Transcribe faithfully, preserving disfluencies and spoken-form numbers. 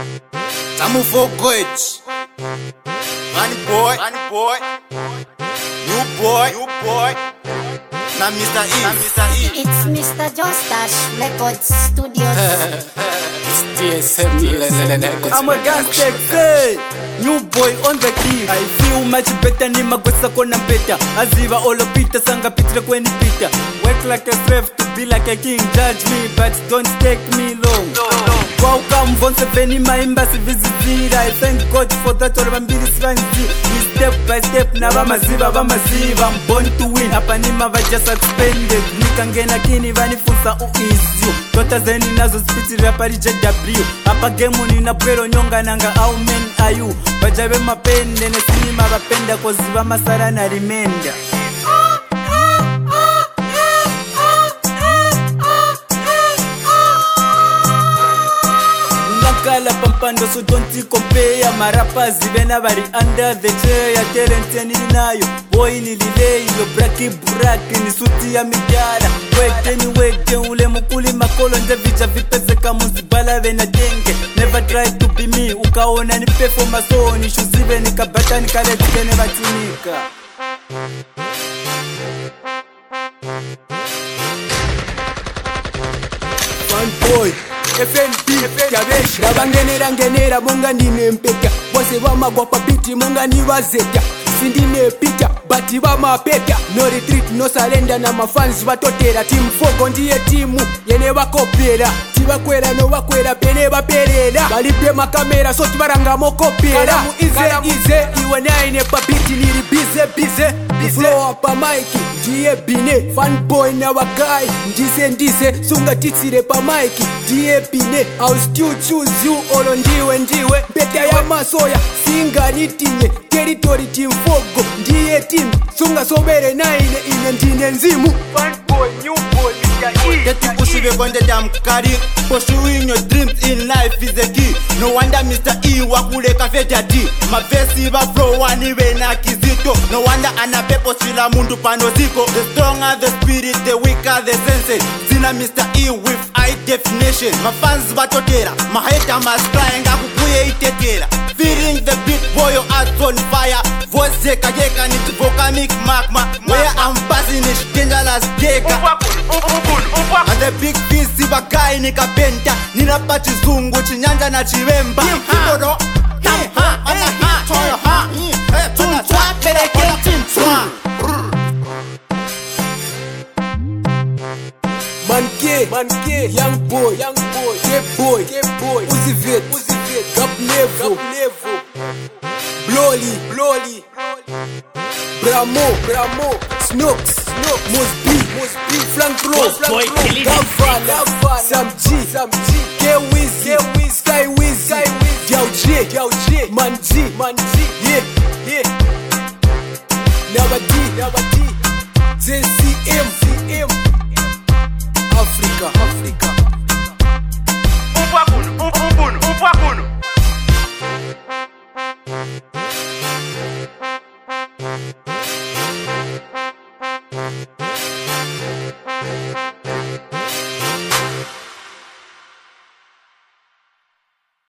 Tamu for good. One boy, one boy, new boy, new boy. Now Mister E, now Mister E. It's Mister Jostash Records Studios. I'm a gangster, say. New boy on the key. I feel much better ni magosa kona mpeta. Aziva olo pita sanga pitra kweni pita. Work like a slave to be like a king. Judge me but don't take me long. Welcome vonse veni maimba sivizivira. I thank God for that all mambiri svanzi. Step by step na vamaziva vamaziva. I'm born to win. Hapa ni mavaja suspended. Nikangena kini vani funsa uizio. Tota zeni nazo spitira pari J W. Hapa gemu nina pwero nyonga nanga how men are you? Bajabe mapende nesini mabapenda koziva masara na rimenda. Kala pampando so don't compare. My rappers even bari under the chair. Ya talent ninayo boy nililei yo braki buraki ni suti ya mijara. Wete ni wete ule mukuli makolo nje vija vipezeka muzibala vena denge. Never try to be me ukaona ni performance so ni shuzive nikabata nikale tikene batinika. One boy F N B, Kabesh Nabangenera ngenera monga nine mpeka. Wase bamagwa pa biti monga ni wazeta. Sindine pita, bati bama peta. No retreat, no surrender na mafans batotera. Team Fogo ndiye timu, yene wakopera. Tiba kwera no wakwera, pene baperera. Balipe makamera, so tibaranga mokopera. Kalamu ize, ize, iwe naine pa biti niri bize, bize Flow up a Mikey, ndiye bine. Fanboy na wakai, ndise ndise. Sunga titsire pa Mikey, ndiye bine. I'll still choose you, olo ndiwe ndiwe. Beta ya masoya, singa nitinye. Territory team Fogo, ndiye team. Sunga sobere na ine ine ndine nzimu. Fanboy, new boy, Mister E. Getting ushive konde damn carry. Pursuing your dreams in life is the key. No wonder Mister E wakule cafe daddy. Mavesi va flow waniwe na kizito. No wonder anapepo chila mundu pano ziko. The stronger the spirit, the weaker the senses. Zina Mister E with high definition. My fans batotera, my hater must cry nga kukuye itetera. Feeling the beat boy your heart on fire. Voice kajeka niti volcanic magma. Where I'm passing is dangerous geka. And the big fish sibakai nikapenta. Nina pati zungu chinyanja na chivemba. Himono ha ha ha toyo ha tunchwa peleke tunchwa. Manke, manke, young boy, young boy, gay boy, gay boy, Uzivet, Uzivet, Gap level, level, Bloli, Bloli, Bramo, Bramo, Snooks, Snooks, Mosby, Mosby, Flank Row, Flank Row, Gavana, Gavana, Sam G, Sam G, K-Wiz, K-Wiz, Sky-Wiz, Sky-Wiz, Yao J, Yao J, Man G, Man G, yeah, yeah, Nabadi, Nabadi, J C M, C M, Africa, Africa. Upakuno, upakuno, upakuno.